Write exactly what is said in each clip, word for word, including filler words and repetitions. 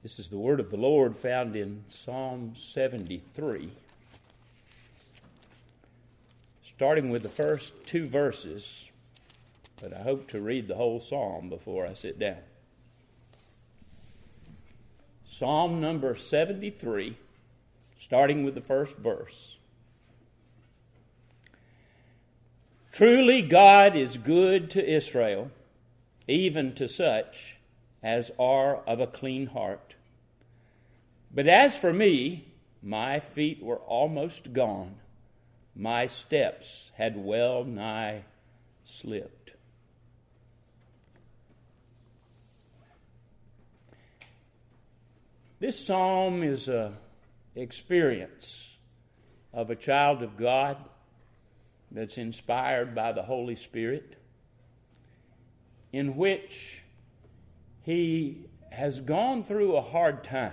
This is the word of the Lord found in Psalm seventy-three. Starting with the first two verses, but I hope to read the whole psalm before I sit down. Psalm number seventy-three, starting with the first verse. Truly God is good to Israel, even to such as are of a clean heart. But as for me, my feet were almost gone. My steps had well nigh slipped. This psalm is an experience of a child of God that's inspired by the Holy Spirit, in which he has gone through a hard time,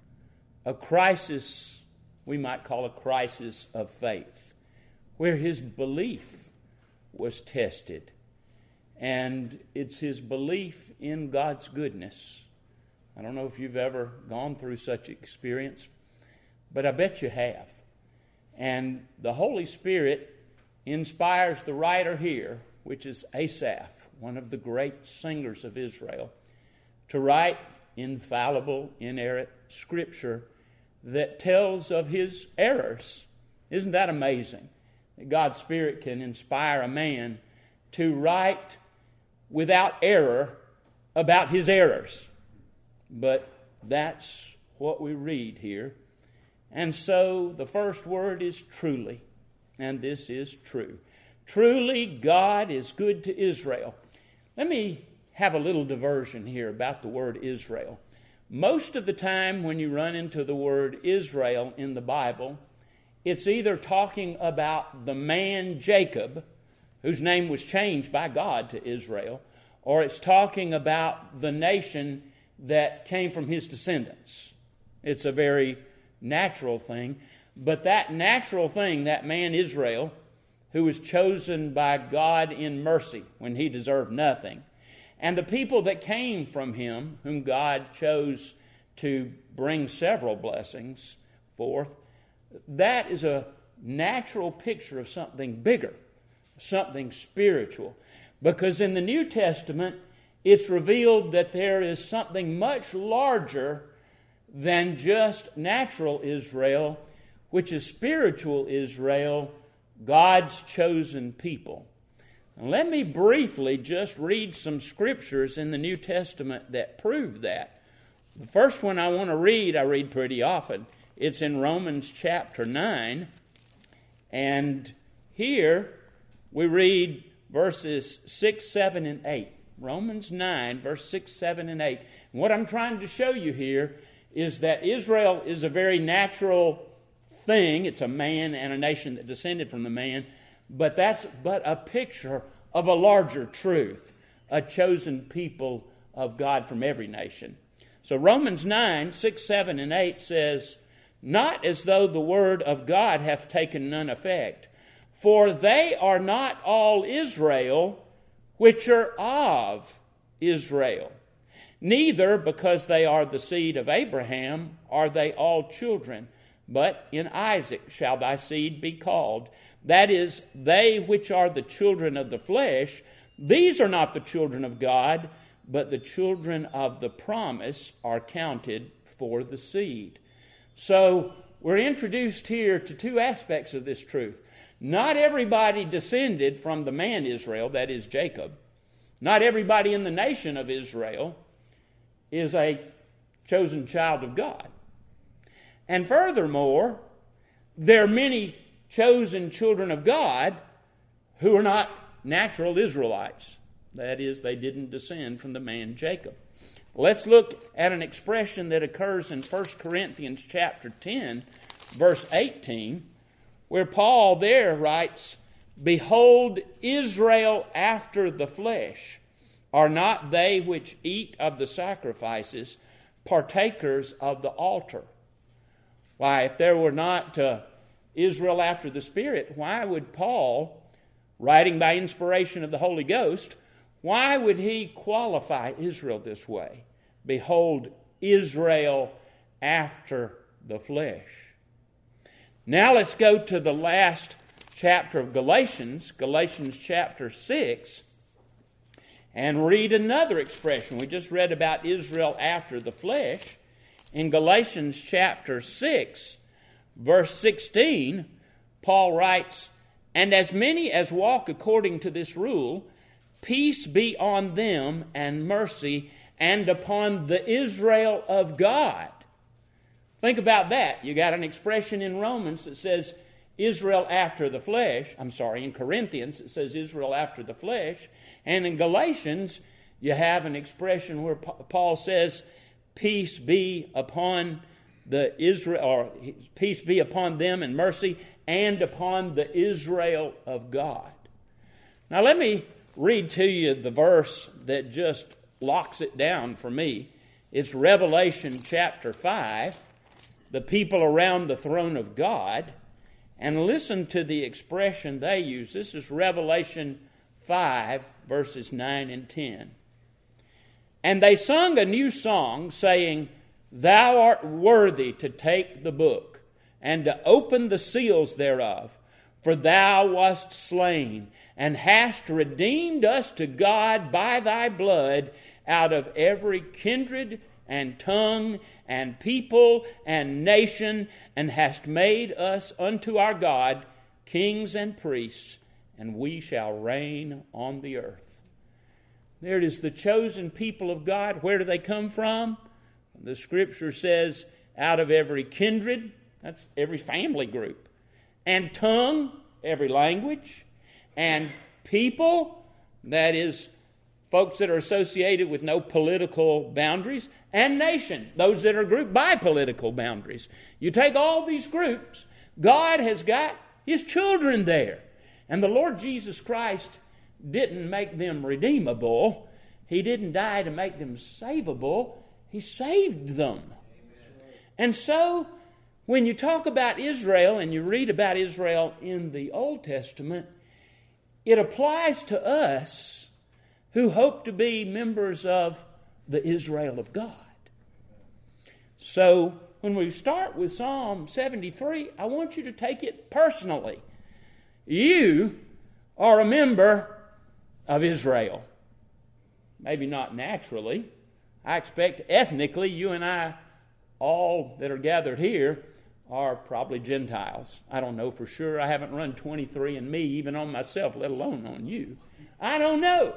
a crisis, we might call a crisis of faith, where his belief was tested. And it's his belief in God's goodness. I don't know if you've ever gone through such experience, but I bet you have. And the Holy Spirit inspires the writer here, which is Asaph, one of the great singers of Israel, to write infallible, inerrant scripture that tells of his errors. Isn't that amazing? That God's Spirit can inspire a man to write without error about his errors. But that's what we read here. And so the first word is truly, and this is true. Truly God is good to Israel. Let me have a little diversion here about the word Israel. Most of the time when you run into the word Israel in the Bible, it's either talking about the man Jacob, whose name was changed by God to Israel, or it's talking about the nation that came from his descendants. It's a very natural thing. But that natural thing, that man Israel, who was chosen by God in mercy when he deserved nothing, and the people that came from him, whom God chose to bring several blessings forth, that is a natural picture of something bigger, something spiritual. Because in the New Testament, it's revealed that there is something much larger than just natural Israel, which is spiritual Israel, God's chosen people. Now, let me briefly just read some scriptures in the New Testament that prove that. The first one I want to read, I read pretty often. It's in Romans chapter nine. And here we read verses six, seven, and eight. Romans nine, verse six, seven, and eight. And what I'm trying to show you here is that Israel is a very natural thing. It's a man and a nation that descended from the man. But that's but a picture of a larger truth, a chosen people of God from every nation. So Romans nine, six, seven, and eight says, not as though the word of God hath taken none effect, for they are not all Israel which are of Israel. Neither, because they are the seed of Abraham, are they all children, but in Isaac shall thy seed be called. That is, they which are the children of the flesh, these are not the children of God, but the children of the promise are counted for the seed. So we're introduced here to two aspects of this truth. Not everybody descended from the man Israel, that is Jacob. Not everybody in the nation of Israel is a chosen child of God. And furthermore, there are many chosen children of God who are not natural Israelites. That is, they didn't descend from the man Jacob. Let's look at an expression that occurs in First Corinthians chapter ten, verse eighteen, where Paul there writes, behold, Israel after the flesh, are not they which eat of the sacrifices partakers of the altar? Why, if there were not uh, Israel after the Spirit, why would Paul, writing by inspiration of the Holy Ghost, why would he qualify Israel this way? Behold, Israel after the flesh. Now let's go to the last chapter of Galatians, Galatians chapter six, and read another expression. We just read about Israel after the flesh. In Galatians chapter six, verse sixteen, Paul writes, "And as many as walk according to this rule, peace be on them and mercy, and upon the Israel of God." Think about that. You got an expression in Romans that says Israel after the flesh. I'm sorry, in Corinthians it says Israel after the flesh. And in Galatians you have an expression where Paul says, peace be upon the Israel, or peace be upon them and mercy, and upon the Israel of God. Now let me read to you the verse that just locks it down for me. It's Revelation chapter five, the people around the throne of God, and listen to the expression they use. This is Revelation five, verses nine and ten. "And they sung a new song, saying, Thou art worthy to take the book, and to open the seals thereof. For thou wast slain, and hast redeemed us to God by thy blood out of every kindred and tongue and people and nation, and hast made us unto our God kings and priests, and we shall reign on the earth." There it is, the chosen people of God. Where do they come from? The Scripture says, out of every kindred, that's every family group, and tongue, every language, and people, that is folks that are associated with no political boundaries, and nation, those that are grouped by political boundaries. You take all these groups, God has got His children there. And the Lord Jesus Christ didn't make them redeemable. He didn't die to make them savable. He saved them. And so, when you talk about Israel and you read about Israel in the Old Testament, it applies to us who hope to be members of the Israel of God. So, when we start with Psalm seventy-three, I want you to take it personally. You are a member of Israel. Maybe not naturally. I expect ethnically you and I, all that are gathered here, are probably Gentiles. I don't know for sure. I haven't run twenty-three and me even on myself, let alone on you. I don't know.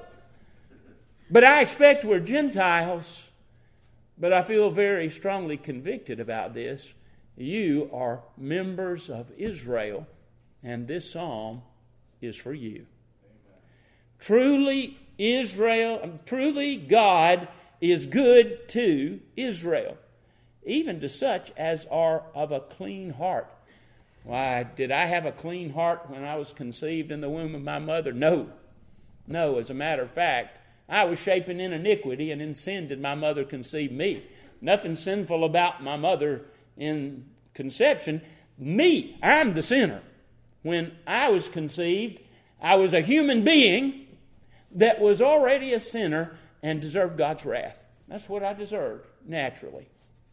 But I expect we're Gentiles. But I feel very strongly convicted about this. You are members of Israel, and this psalm is for you. Amen. Truly Israel, truly God is good to Israel, even to such as are of a clean heart. Why, did I have a clean heart when I was conceived in the womb of my mother? No. No, as a matter of fact, I was shapen in iniquity, and in sin did my mother conceive me. Nothing sinful about my mother in conception. Me, I'm the sinner. When I was conceived, I was a human being that was already a sinner and deserved God's wrath. That's what I deserved, naturally.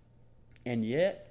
And yet,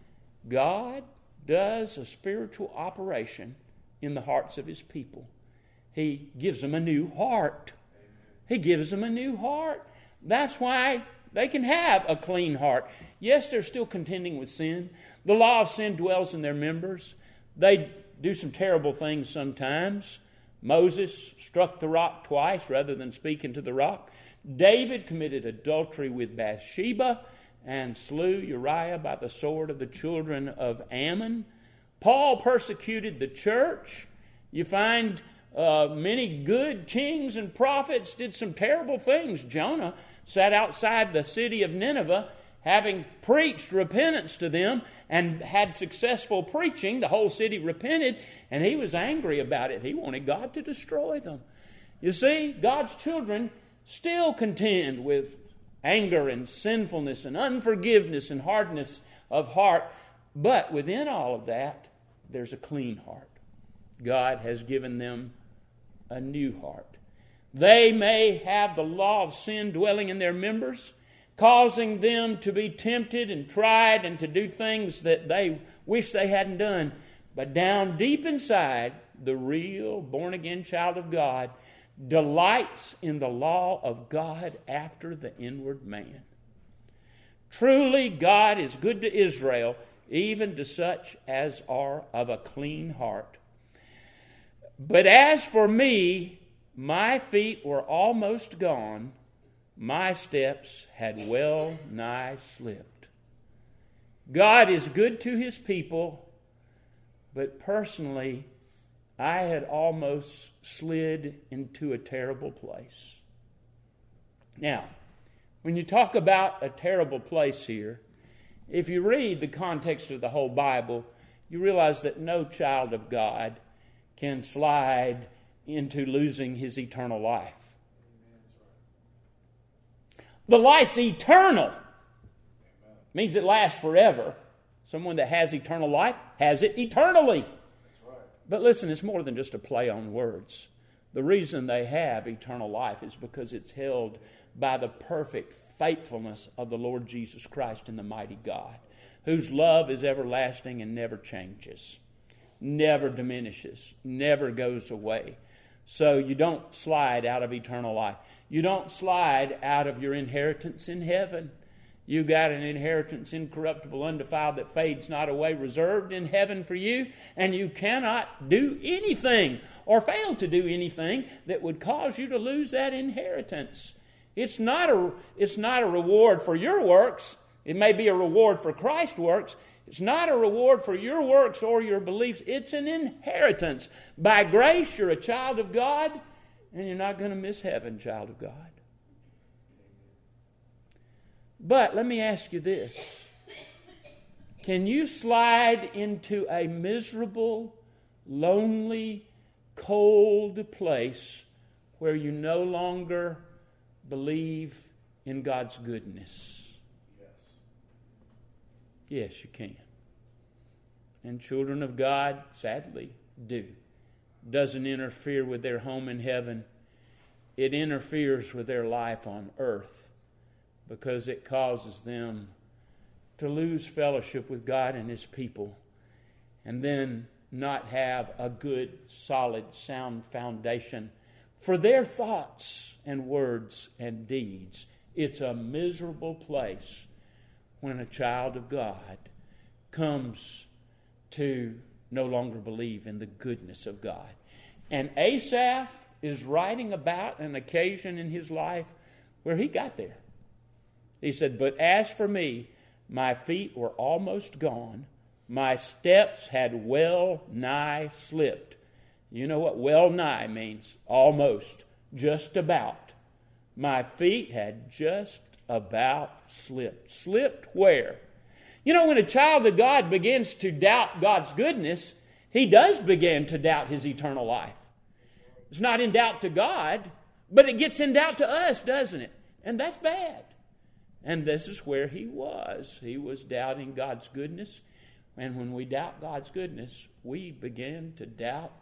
God does a spiritual operation in the hearts of His people. He gives them a new heart. He gives them a new heart. That's why they can have a clean heart. Yes, they're still contending with sin. The law of sin dwells in their members. They do some terrible things sometimes. Moses struck the rock twice rather than speaking to the rock. David committed adultery with Bathsheba and slew Uriah by the sword of the children of Ammon. Paul persecuted the church. You find uh, many good kings and prophets did some terrible things. Jonah sat outside the city of Nineveh, having preached repentance to them and had successful preaching. The whole city repented, and he was angry about it. He wanted God to destroy them. You see, God's children still contend with anger and sinfulness and unforgiveness and hardness of heart. But within all of that, there's a clean heart. God has given them a new heart. They may have the law of sin dwelling in their members, causing them to be tempted and tried and to do things that they wish they hadn't done. But down deep inside, the real born-again child of God delights in the law of God after the inward man. Truly, God is good to Israel, even to such as are of a clean heart. But as for me, my feet were almost gone. My steps had well nigh slipped. God is good to his people, but personally, I had almost slid into a terrible place. Now, when you talk about a terrible place here, if you read the context of the whole Bible, you realize that no child of God can slide into losing his eternal life. The life's eternal. Means it lasts forever. Someone that has eternal life has it eternally. But listen, it's more than just a play on words. The reason they have eternal life is because it's held by the perfect faithfulness of the Lord Jesus Christ and the mighty God, whose love is everlasting and never changes, never diminishes, never goes away. So you don't slide out of eternal life. You don't slide out of your inheritance in heaven. You got an inheritance incorruptible, undefiled, that fades not away, reserved in heaven for you, and you cannot do anything or fail to do anything that would cause you to lose that inheritance. It's not a, it's not a reward for your works. It may be a reward for Christ's works. It's not a reward for your works or your beliefs. It's an inheritance. By grace, you're a child of God, and you're not going to miss heaven, child of God. But let me ask you this. Can you slide into a miserable, lonely, cold place where you no longer believe in God's goodness? Yes. Yes, you can. And children of God, sadly, do. Doesn't interfere with their home in heaven. It interferes with their life on earth, because it causes them to lose fellowship with God and his people, and then not have a good, solid, sound foundation for their thoughts and words and deeds. It's a miserable place when a child of God comes to no longer believe in the goodness of God. And Asaph is writing about an occasion in his life where he got there. He said, "But as for me, my feet were almost gone. My steps had well nigh slipped." You know what well nigh means? Almost. Just about. My feet had just about slipped. Slipped where? You know, when a child of God begins to doubt God's goodness, he does begin to doubt his eternal life. It's not in doubt to God, but it gets in doubt to us, doesn't it? And that's bad. And this is where he was. He was doubting God's goodness. And when we doubt God's goodness, we begin to doubt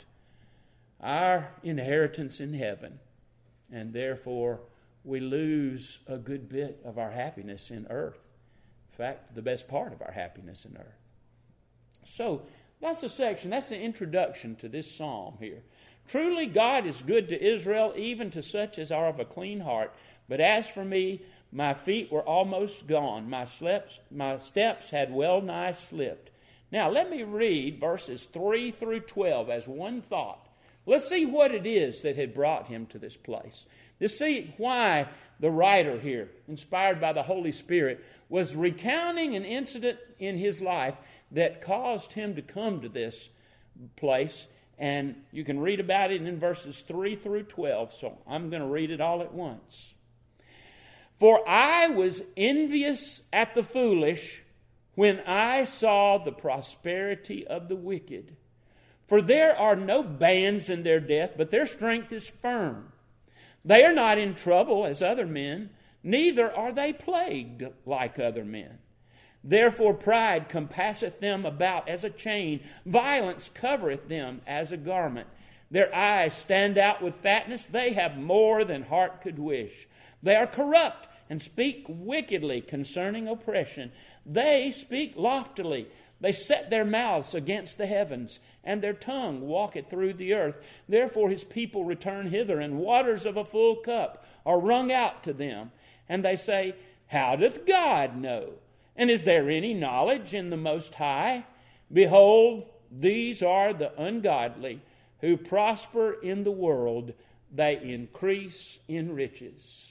our inheritance in heaven. And therefore, we lose a good bit of our happiness in earth. In fact, the best part of our happiness in earth. So, that's a section, that's the introduction to this psalm here. Truly, God is good to Israel, even to such as are of a clean heart. But as for me, my feet were almost gone. My steps, my steps had well nigh slipped. Now, let me read verses three through twelve as one thought. Let's see what it is that had brought him to this place. Let's see why the writer here, inspired by the Holy Spirit, was recounting an incident in his life that caused him to come to this place. And you can read about it in verses three through twelve. So I'm going to read it all at once. "For I was envious at the foolish when I saw the prosperity of the wicked. For there are no bands in their death, but their strength is firm. They are not in trouble as other men, neither are they plagued like other men. Therefore pride compasseth them about as a chain, violence covereth them as a garment. Their eyes stand out with fatness, they have more than heart could wish. They are corrupt, and speak wickedly concerning oppression. They speak loftily. They set their mouths against the heavens, and their tongue walketh through the earth. Therefore his people return hither, and waters of a full cup are wrung out to them. And they say, How doth God know? And is there any knowledge in the Most High? Behold, these are the ungodly, who prosper in the world. They increase in riches.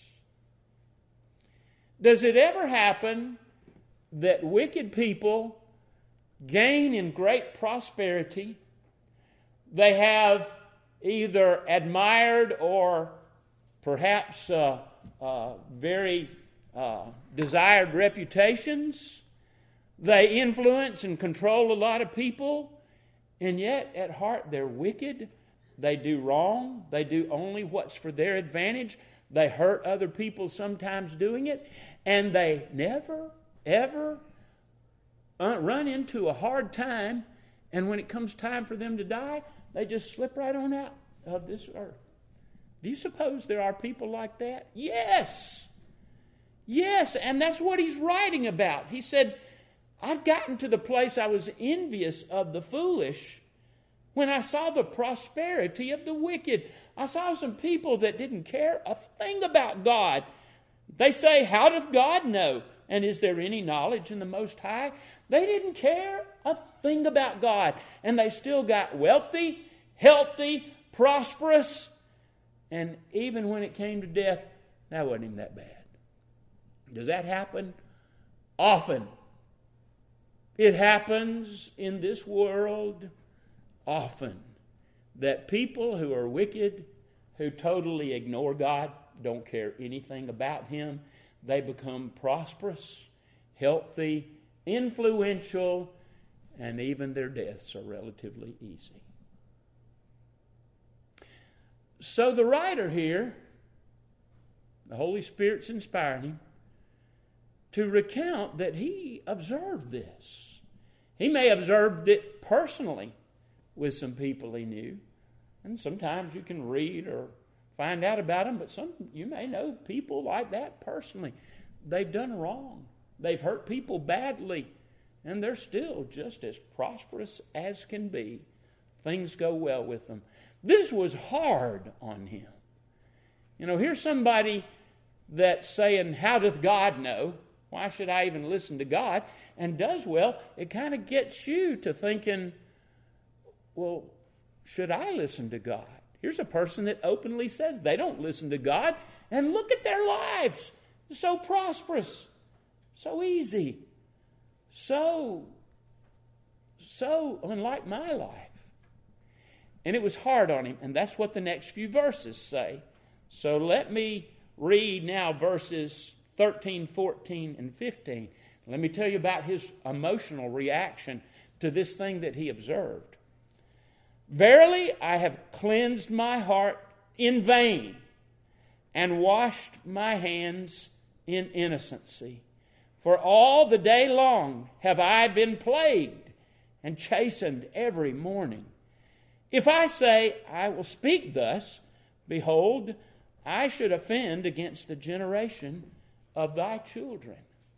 Does it ever happen that wicked people gain in great prosperity? They have either admired or perhaps uh, uh, very uh, desired reputations. They influence and control a lot of people, and yet at heart they're wicked. They do wrong. They do only what's for their advantage. They hurt other people sometimes doing it, and they never, ever run into a hard time, and when it comes time for them to die, they just slip right on out of this earth. Do you suppose there are people like that? Yes. Yes, and that's what he's writing about. He said, I'd gotten to the place I was envious of the foolish when I saw the prosperity of the wicked. I saw some people that didn't care a thing about God. They say, How doth God know? And is there any knowledge in the Most High? They didn't care a thing about God. And they still got wealthy, healthy, prosperous. And even when it came to death, that wasn't even that bad. Does that happen? Often. It happens in this world often that people who are wicked, who totally ignore God, don't care anything about Him, they become prosperous, healthy, influential, and even their deaths are relatively easy. So the writer here, the Holy Spirit's inspiring him to recount that he observed this. He may have observed it personally with some people he knew. And sometimes you can read or find out about them, but some you may know people like that personally. They've done wrong. They've hurt people badly, and they're still just as prosperous as can be. Things go well with them. This was hard on him. You know, here's somebody that's saying, How doth God know? Why should I even listen to God? And does well. It kind of gets you to thinking, well, should I listen to God? Here's a person that openly says they don't listen to God, and look at their lives. They're so prosperous, so easy, so, so unlike my life. And it was hard on him, and that's what the next few verses say. So let me read now verses thirteen, fourteen, and fifteen. Let me tell you about his emotional reaction to this thing that he observed. Verily, I have cleansed my heart in vain and washed my hands in innocency. For all the day long have I been plagued and chastened every morning. If I say, I will speak thus, behold, I should offend against the generation of thy children.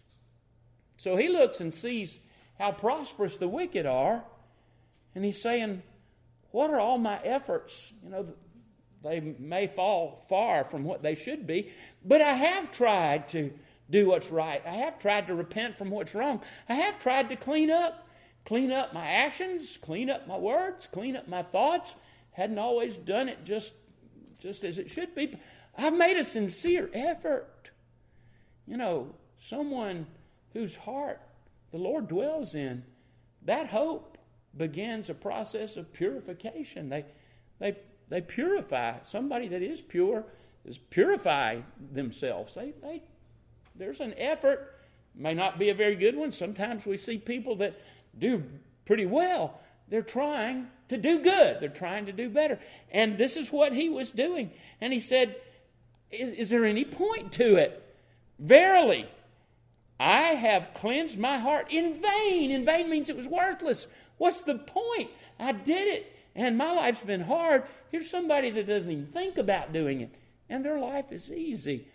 So he looks and sees how prosperous the wicked are, and he's saying, what are all my efforts? You know, they may fall far from what they should be, but I have tried to do what's right. I have tried to repent from what's wrong. I have tried to clean up, clean up my actions, clean up my words, clean up my thoughts. Hadn't always done it just, just as it should be. I've made a sincere effort. You know, someone whose heart the Lord dwells in, that hope begins a process of purification. They, they, they purify. Somebody that is pure is purify themselves. They, they, there's an effort. May not be a very good one. Sometimes we see people that do pretty well. They're trying to do good. They're trying to do better. And this is what he was doing. And he said, is, is there any point to it? Verily, I have cleansed my heart in vain. In vain means it was worthless. What's the point? I did it, and my life's been hard. Here's somebody that doesn't even think about doing it, and their life is easy.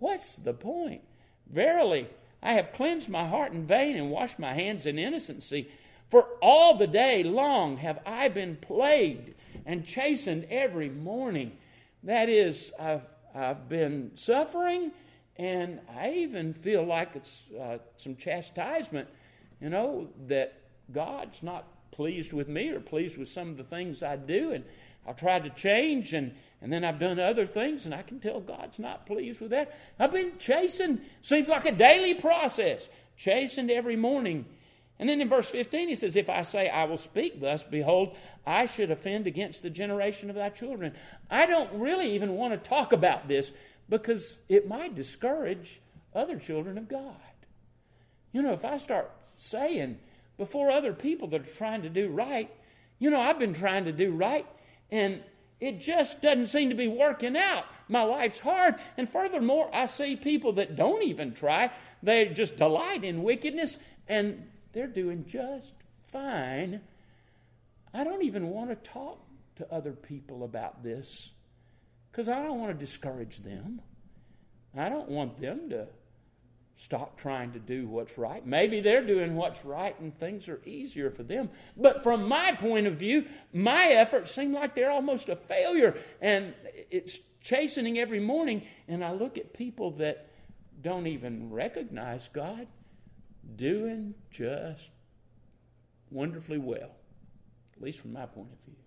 What's the point? Verily, I have cleansed my heart in vain and washed my hands in innocency. For all the day long have I been plagued and chastened every morning. That is, I've, I've been suffering, and I even feel like it's uh, some chastisement, you know, that God's not pleased with me or pleased with some of the things I do. And I've tried to change, and, and then I've done other things, and I can tell God's not pleased with that. I've been chastened. Seems like a daily process. Chastened every morning. And then in verse fifteen he says, if I say I will speak thus, behold, I should offend against the generation of thy children. I don't really even want to talk about this because it might discourage other children of God. You know, if I start saying before other people that are trying to do right, you know, I've been trying to do right, and it just doesn't seem to be working out. My life's hard. And furthermore, I see people that don't even try. They just delight in wickedness, and they're doing just fine. I don't even want to talk to other people about this because I don't want to discourage them. I don't want them to stop trying to do what's right. Maybe they're doing what's right and things are easier for them. But from my point of view, my efforts seem like they're almost a failure. And it's chastening every morning. And I look at people that don't even recognize God doing just wonderfully well. At least from my point of view.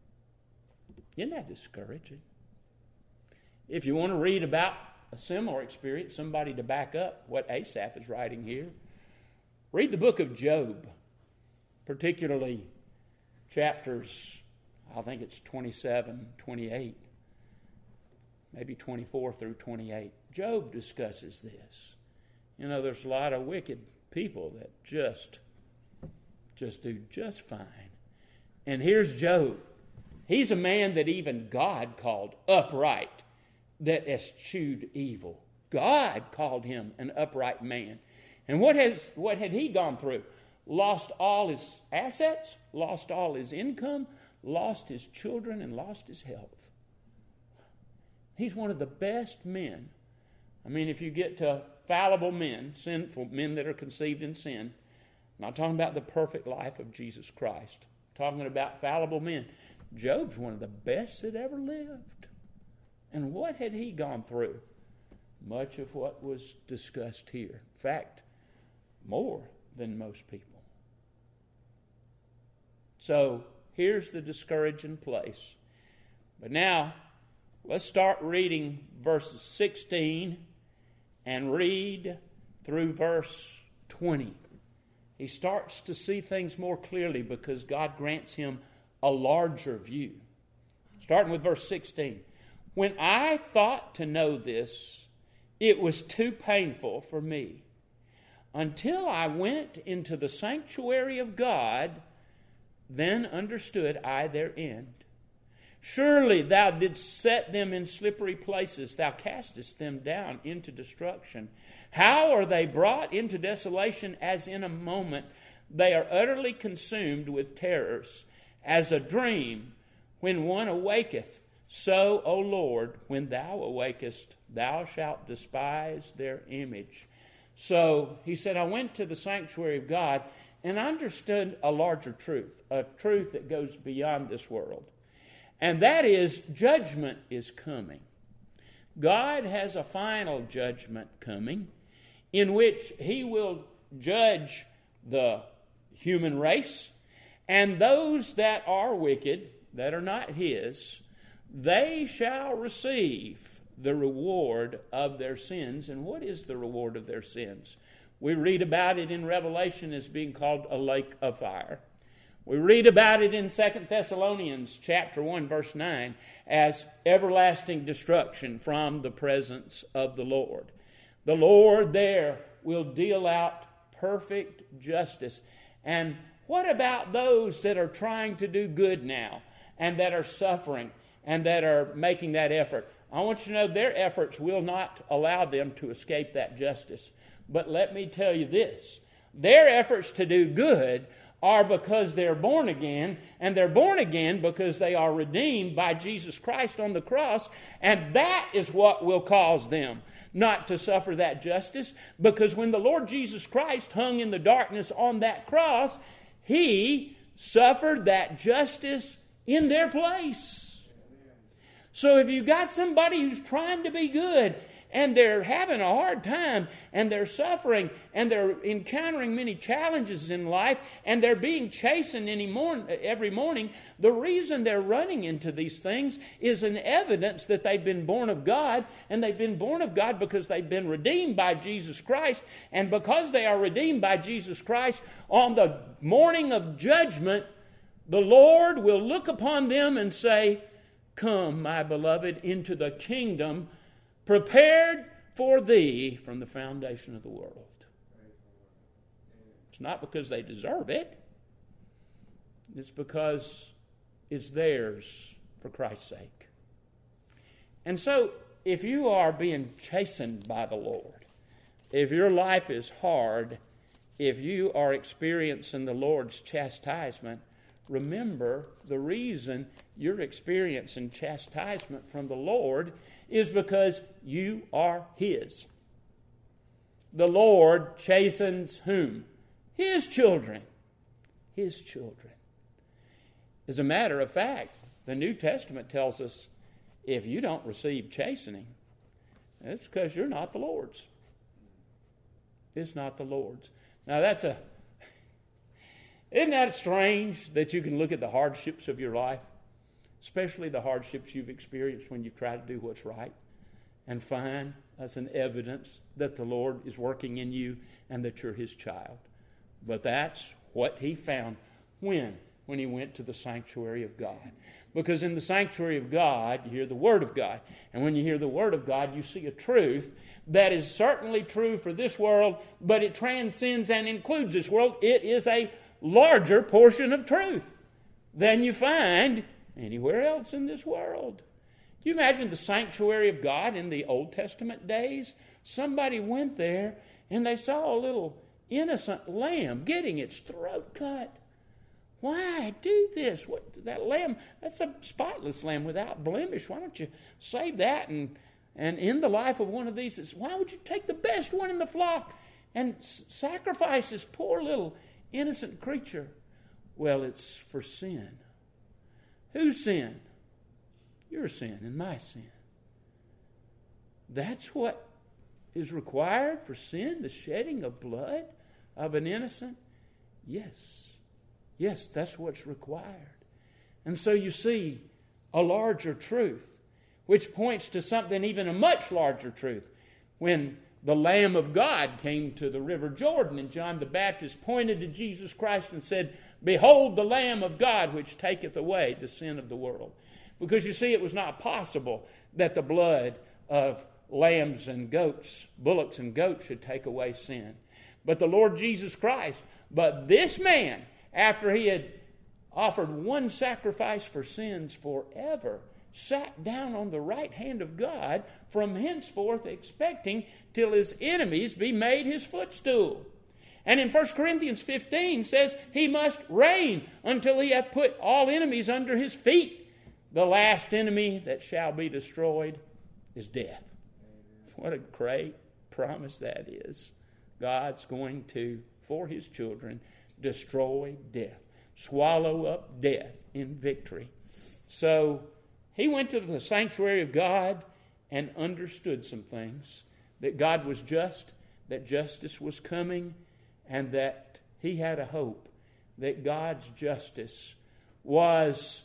Isn't that discouraging? If you want to read about a similar experience, somebody to back up what Asaph is writing here, read the book of Job, particularly chapters, I think it's twenty-seven, twenty-eight, maybe twenty-four through twenty-eight. Job discusses this. You know, there's a lot of wicked people that just, just do just fine. And here's Job. He's a man that even God called upright, that eschewed evil. God called him an upright man. And what has what had he gone through? Lost all his assets, lost all his income, lost his children, and lost his health. He's one of the best men. I mean, if you get to fallible men, sinful men that are conceived in sin, I'm not talking about the perfect life of Jesus Christ. I'm talking about fallible men. Job's one of the best that ever lived. And what had he gone through? Much of what was discussed here. In fact, more than most people. So, here's the discouraging place. But now, let's start reading verses sixteen and read through verse twenty. He starts to see things more clearly because God grants him a larger view. Starting with verse sixteen. When I thought to know this, it was too painful for me. Until I went into the sanctuary of God, then understood I their end. Surely thou didst set them in slippery places. Thou castest them down into destruction. How are they brought into desolation as in a moment? They are utterly consumed with terrors. As a dream when one awaketh, so, O Lord, when thou awakest, thou shalt despise their image. So, he said, I went to the sanctuary of God and I understood a larger truth, a truth that goes beyond this world. And that is, judgment is coming. God has a final judgment coming in which he will judge the human race, and those that are wicked, that are not his, they shall receive the reward of their sins. And what is the reward of their sins? We read about it in Revelation as being called a lake of fire. We read about it in Second Thessalonians chapter one, verse nine, as everlasting destruction from the presence of the Lord. The Lord there will deal out perfect justice. And what about those that are trying to do good now and that are suffering and that are making that effort? I want you to know their efforts will not allow them to escape that justice. But let me tell you this. Their efforts to do good are because they're born again, and they're born again because they are redeemed by Jesus Christ on the cross, and that is what will cause them not to suffer that justice, because when the Lord Jesus Christ hung in the darkness on that cross, He suffered that justice in their place. So if you've got somebody who's trying to be good, and they're having a hard time, and they're suffering, and they're encountering many challenges in life, and they're being chastened any morn- every morning, the reason they're running into these things is an evidence that they've been born of God, and they've been born of God because they've been redeemed by Jesus Christ, and because they are redeemed by Jesus Christ, on the morning of judgment, the Lord will look upon them and say, "Come, my beloved, into the kingdom prepared for thee from the foundation of the world." It's not because they deserve it. It's because it's theirs for Christ's sake. And so, if you are being chastened by the Lord, if your life is hard, if you are experiencing the Lord's chastisement, remember the reason you're experiencing chastisement from the Lord is because you are His. The Lord chastens whom? His children. His children. As a matter of fact, the New Testament tells us if you don't receive chastening, it's because you're not the Lord's. It's not the Lord's. Now that's a Isn't that strange that you can look at the hardships of your life, especially the hardships you've experienced when you've tried to do what's right, and find as an evidence that the Lord is working in you and that you're His child? But that's what He found. When? When He went to the sanctuary of God. Because in the sanctuary of God, you hear the Word of God. And when you hear the Word of God, you see a truth that is certainly true for this world, but it transcends and includes this world. It is a larger portion of truth than you find anywhere else in this world. Can you imagine the sanctuary of God in the Old Testament days? Somebody went there and they saw a little innocent lamb getting its throat cut. Why do this? What, that lamb, that's a spotless lamb without blemish. Why don't you save that and, and in the life of one of these? Why would you take the best one in the flock and s- sacrifice this poor little innocent creature? Well, it's for sin. Whose sin? Your sin and my sin. That's what is required for sin, the shedding of blood of an innocent? Yes. Yes, that's what's required. And so you see a larger truth, which points to something even a much larger truth. When the Lamb of God came to the river Jordan, and John the Baptist pointed to Jesus Christ and said, "Behold the Lamb of God, which taketh away the sin of the world." Because you see, it was not possible that the blood of lambs and goats, bullocks and goats, should take away sin. But the Lord Jesus Christ, but this man, after He had offered one sacrifice for sins forever, sat down on the right hand of God, from henceforth expecting till His enemies be made His footstool. And in First Corinthians fifteen says, He must reign until He hath put all enemies under His feet. The last enemy that shall be destroyed is death. What a great promise that is. God's going to, for His children, destroy death, swallow up death in victory. So He went to the sanctuary of God and understood some things. That God was just, that justice was coming, and that he had a hope that God's justice was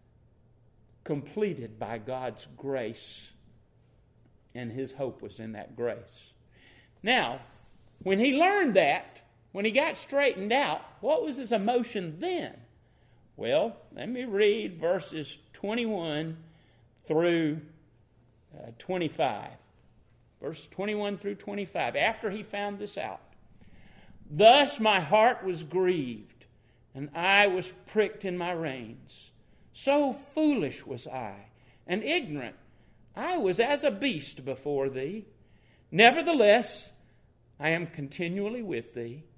completed by God's grace, and his hope was in that grace. Now, when he learned that, when he got straightened out, what was his emotion then? Well, let me read verses twenty-one through uh, twenty-five. Verse twenty-one through twenty-five, after he found this out. Thus my heart was grieved, and I was pricked in my reins. So foolish was I, and ignorant. I was as a beast before thee. Nevertheless, I am continually with thee.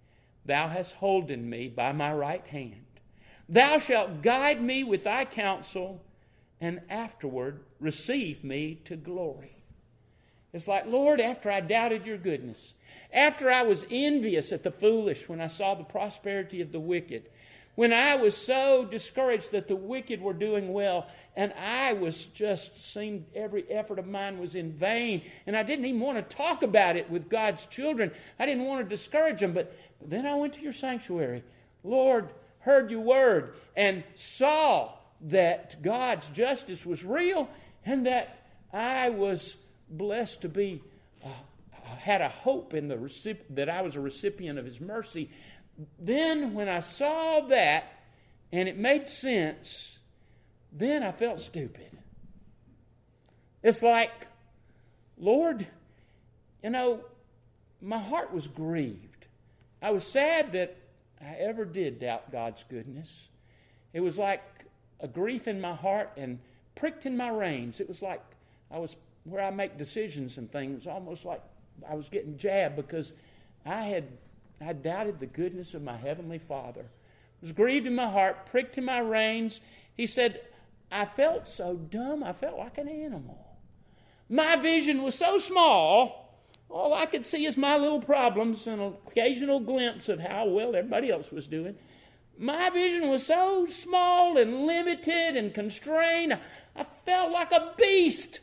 thou hast holden me by my right hand. Thou shalt guide me with thy counsel, and afterward receive me to glory. It's like, Lord, after I doubted your goodness, after I was envious at the foolish when I saw the prosperity of the wicked, when I was so discouraged that the wicked were doing well, and I was just seemed every effort of mine was in vain, and I didn't even want to talk about it with God's children. I didn't want to discourage them, but, but then I went to your sanctuary. Lord, heard your word, and saw that God's justice was real, and that I was blessed to be, uh, had a hope in the recip- that I was a recipient of His mercy. Then when I saw that, and it made sense, then I felt stupid. It's like, Lord, you know, my heart was grieved. I was sad that I ever did doubt God's goodness. It was like a grief in my heart and pricked in my reins. It was like I was, where I make decisions and things, almost like I was getting jabbed because I had I doubted the goodness of my Heavenly Father. It was grieved in my heart, pricked in my reins. He said, I felt so dumb, I felt like an animal. My vision was so small, all I could see is my little problems and an occasional glimpse of how well everybody else was doing. My vision was so small and limited and constrained, I felt like a beast.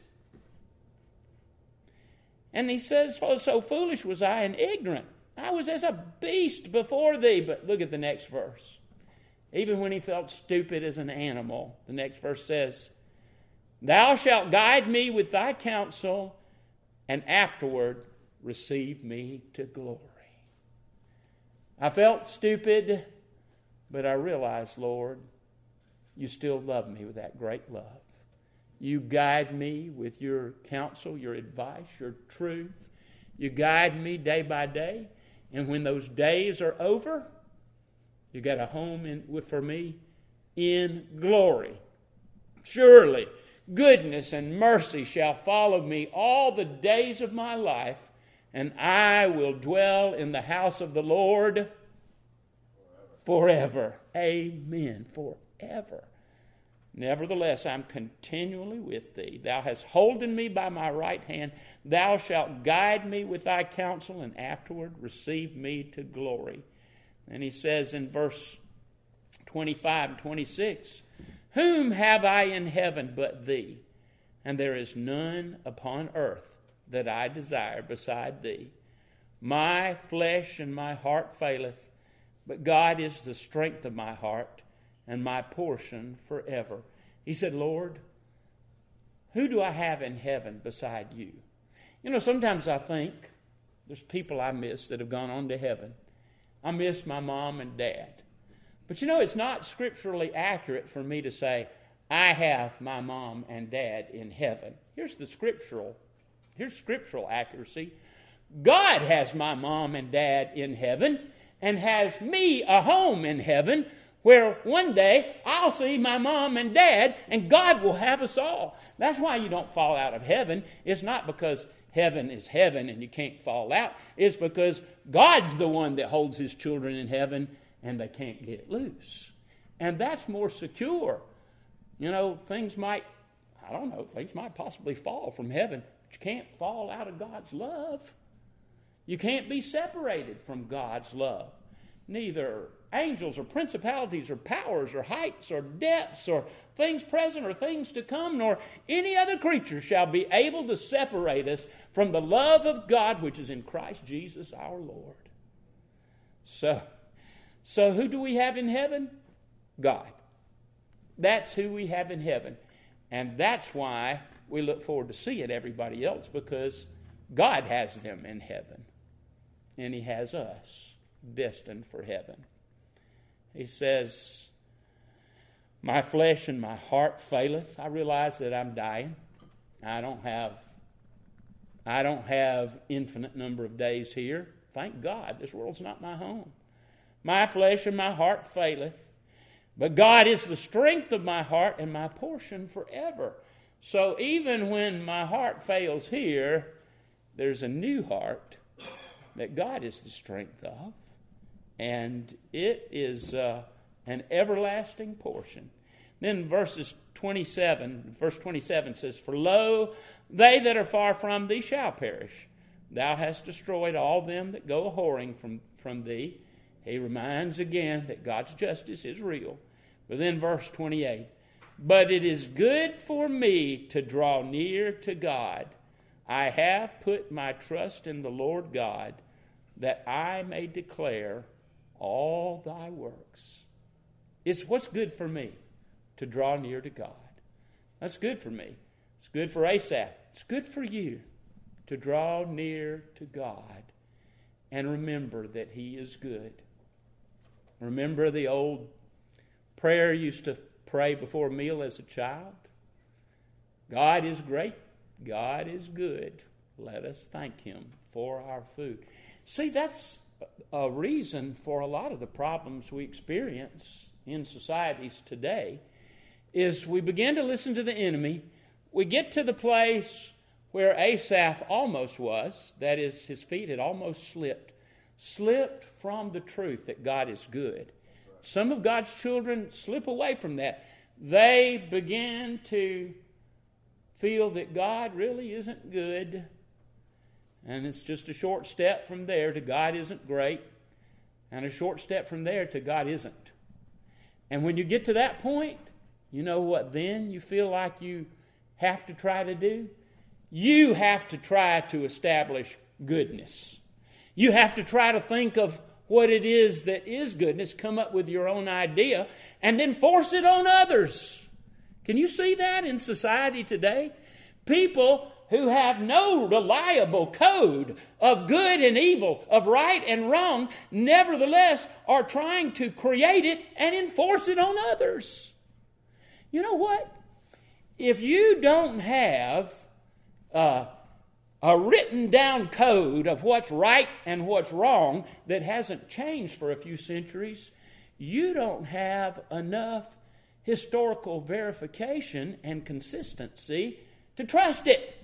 And he says, so foolish was I and ignorant. I was as a beast before thee. But look at the next verse. Even when he felt stupid as an animal, the next verse says, thou shalt guide me with thy counsel, and afterward receive me to glory. I felt stupid, but I realized, Lord, you still love me with that great love. You guide me with your counsel, your advice, your truth. You guide me day by day. And when those days are over, you got a home in, for me in glory. Surely goodness and mercy shall follow me all the days of my life, and I will dwell in the house of the Lord forever. Amen. Forever. Nevertheless, I'm continually with thee. Thou hast holden me by my right hand. Thou shalt guide me with thy counsel, and afterward receive me to glory. And he says in verse twenty-five and twenty-six, whom have I in heaven but thee? And there is none upon earth that I desire beside thee. My flesh and my heart faileth, but God is the strength of my heart and my portion forever. He said, Lord, who do I have in heaven beside you? You know, sometimes I think there's people I miss that have gone on to heaven. I miss my mom and dad. But you know, it's not scripturally accurate for me to say, I have my mom and dad in heaven. Here's the scriptural, here's scriptural accuracy. God has my mom and dad in heaven and has me a home in heaven where one day I'll see my mom and dad and God will have us all. That's why you don't fall out of heaven. It's not because heaven is heaven and you can't fall out. It's because God's the one that holds his children in heaven and they can't get loose. And that's more secure. You know, things might, I don't know, things might possibly fall from heaven, but you can't fall out of God's love. You can't be separated from God's love. Neither angels or principalities or powers or heights or depths or things present or things to come, nor any other creature shall be able to separate us from the love of God which is in Christ Jesus our Lord. So, so who do we have in heaven? God. That's who we have in heaven. And that's why we look forward to seeing everybody else, because God has them in heaven. And he has us destined for heaven. He says, my flesh and my heart faileth. I realize that I'm dying. I don't have I don't have infinite number of days here. Thank God, this world's not my home. My flesh and my heart faileth, but God is the strength of my heart and my portion forever. So even when my heart fails here, there's a new heart that God is the strength of And it is uh, an everlasting portion. Then verses twenty-seven, verse twenty-seven says, For lo, they that are far from thee shall perish. Thou hast destroyed all them that go a-whoring from, from thee. He reminds again that God's justice is real. But then verse twenty-eight, But it is good for me to draw near to God. I have put my trust in the Lord God, that I may declare all thy works. It's what's good for me, to draw near to God. That's good for me. It's good for Asaph. It's good for you to draw near to God and remember that He is good. Remember the old prayer you used to pray before a meal as a child? God is great. God is good. Let us thank Him for our food. See, that's a reason for a lot of the problems we experience in societies today, is we begin to listen to the enemy. We get to the place where Asaph almost was, that is, his feet had almost slipped, slipped from the truth that God is good. Some of God's children slip away from that. They begin to feel that God really isn't good, and it's just a short step from there to God isn't great, and a short step from there to God isn't. And when you get to that point, you know what then you feel like you have to try to do? You have to try to establish goodness. You have to try to think of what it is that is goodness, come up with your own idea, and then force it on others. Can you see that in society today? People who have no reliable code of good and evil, of right and wrong, nevertheless are trying to create it and enforce it on others. You know what? If you don't have uh, a written down code of what's right and what's wrong that hasn't changed for a few centuries, you don't have enough historical verification and consistency to trust it.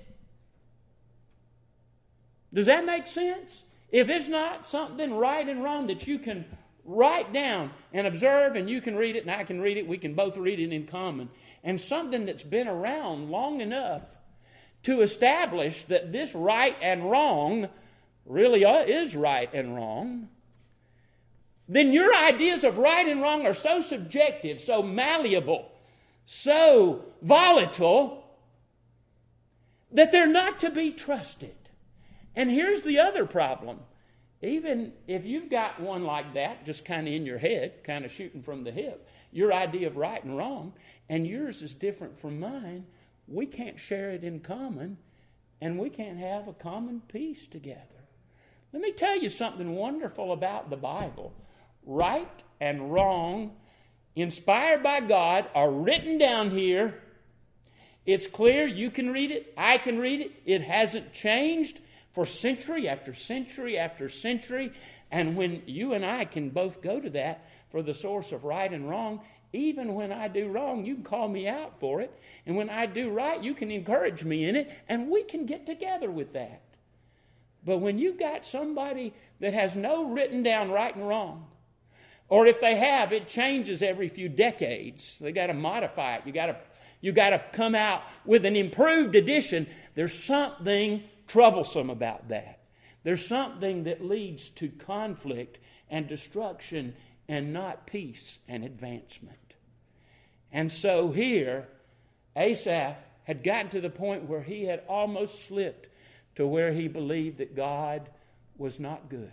Does that make sense? If it's not something right and wrong that you can write down and observe, and you can read it and I can read it, we can both read it in common, and something that's been around long enough to establish that this right and wrong really is right and wrong, then your ideas of right and wrong are so subjective, so malleable, so volatile, that they're not to be trusted. And here's the other problem. Even if you've got one like that, just kind of in your head, kind of shooting from the hip, your idea of right and wrong, and yours is different from mine, we can't share it in common, and we can't have a common peace together. Let me tell you something wonderful about the Bible. Right and wrong, inspired by God, are written down here. It's clear. You can read it. I can read it. It hasn't changed for century after century after century. And when you and I can both go to that for the source of right and wrong, even when I do wrong, you can call me out for it. And when I do right, you can encourage me in it, and we can get together with that. But when you've got somebody that has no written down right and wrong, or if they have, it changes every few decades. They got to modify it. You got to you got to come out with an improved edition. There's something troublesome about that. There's something that leads to conflict and destruction and not peace and advancement. And so here, Asaph had gotten to the point where he had almost slipped to where he believed that God was not good.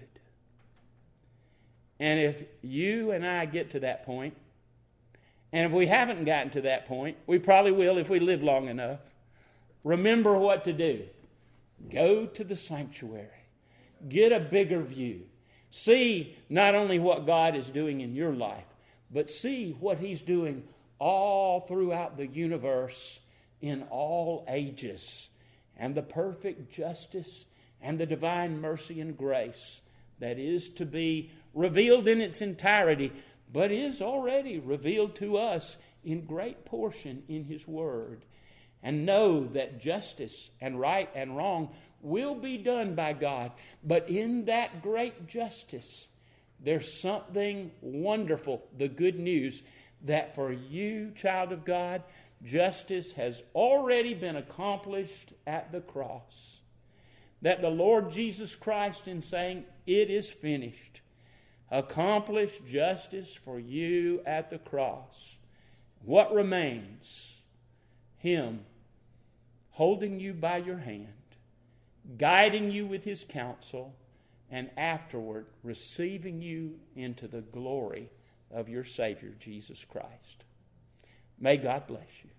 And if you and I get to that point, and if we haven't gotten to that point, we probably will if we live long enough, remember what to do. Go to the sanctuary. Get a bigger view. See not only what God is doing in your life, but see what He's doing all throughout the universe in all ages, and the perfect justice and the divine mercy and grace that is to be revealed in its entirety, but is already revealed to us in great portion in His Word. And know that justice and right and wrong will be done by God. But in that great justice, There's something wonderful, the good news, that for you, child of God, justice has already been accomplished at the cross. That the Lord Jesus Christ, in saying, "It is finished," accomplished justice for you at the cross. What remains? Him holding you by your hand, guiding you with His counsel, and afterward receiving you into the glory of your Savior, Jesus Christ. May God bless you.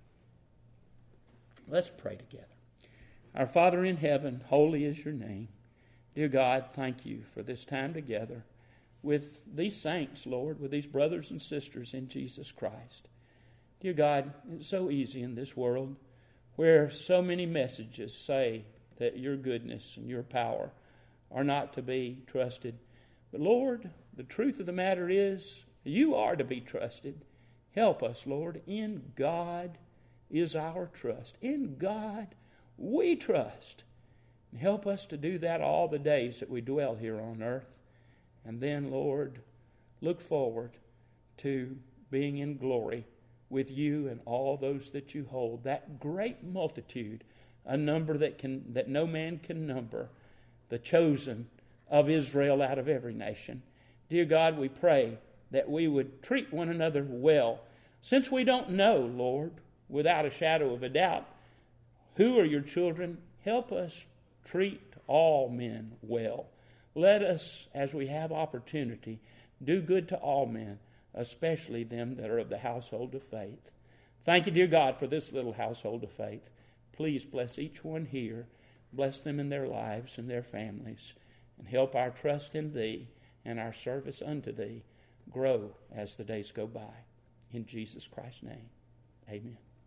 Let's pray together. Our Father in heaven, holy is your name. Dear God, thank you for this time together with these saints, Lord, with these brothers and sisters in Jesus Christ. Dear God, it's so easy in this world where so many messages say that your goodness and your power are not to be trusted. But Lord, the truth of the matter is, you are to be trusted. Help us, Lord. In God is our trust. In God we trust. And help us to do that all the days that we dwell here on earth. And then, Lord, look forward to being in glory with you and all those that you hold. That great multitude, a number that can that no man can number, the chosen of Israel out of every nation. Dear God, we pray that we would treat one another well. Since we don't know, Lord, without a shadow of a doubt, who are your children, help us treat all men well. Let us, as we have opportunity, do good to all men, especially them that are of the household of faith. Thank you, dear God, for this little household of faith. Please bless each one here. Bless them in their lives and their families. And help our trust in Thee and our service unto Thee grow as the days go by. In Jesus Christ's name, amen.